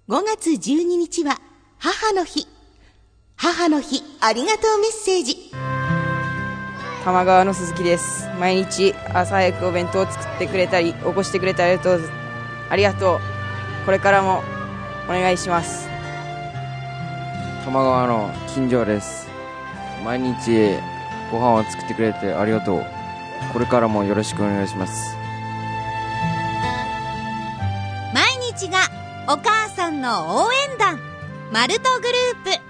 5月12日は母の日。母の日ありがとうメッセージ。 玉川の鈴木です。毎日朝早くお弁当を作ってくれたり起こしてくれてありがとう。これからもお願いします。 玉川の金城です。毎日ご飯を作ってくれてありがとう。これからもよろしくお願いします。 毎日がお母さんの応援団マルトグループ。